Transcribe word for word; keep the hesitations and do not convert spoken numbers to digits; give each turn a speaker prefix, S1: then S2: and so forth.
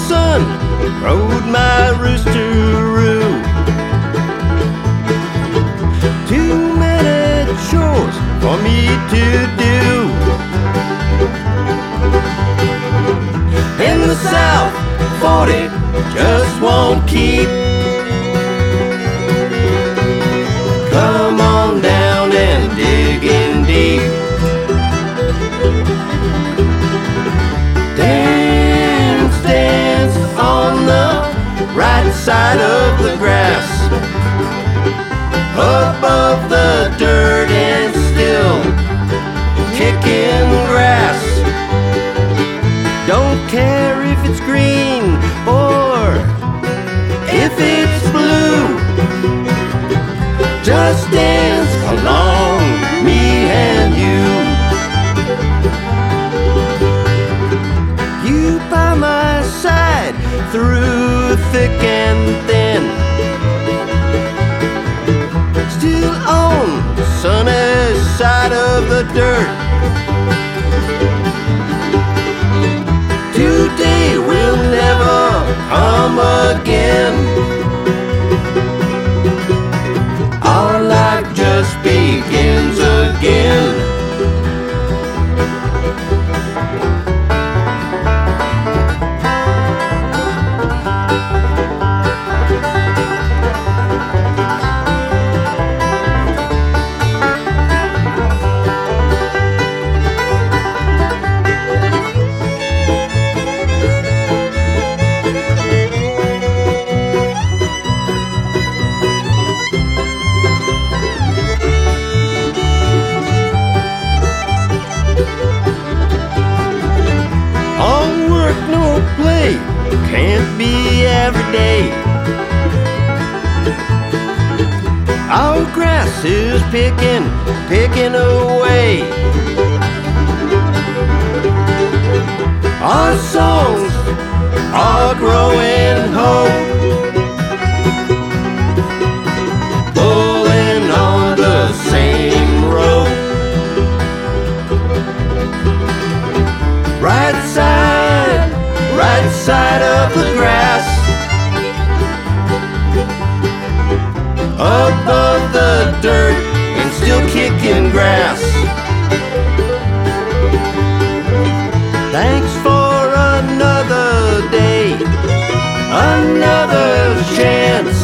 S1: sun rode my roosteroo. Too many chores for me to do. In the South, forty just won't keep. Come on down and dig in deep. Dance, dance on the right side of the grass, above the dirt and still kicking grass. Don't care if it's green or if it's blue, just dance along, me and you. You by my side through thick and thin, still on the sunny side of the dirt. Today will never come again. Our life just begins again. Play can't be every day. Our grass is picking, picking away. Our songs are growing hope, pulling on the same rope. Right side, right side of the grass, above the dirt and still kicking grass. Thanks for another day, another chance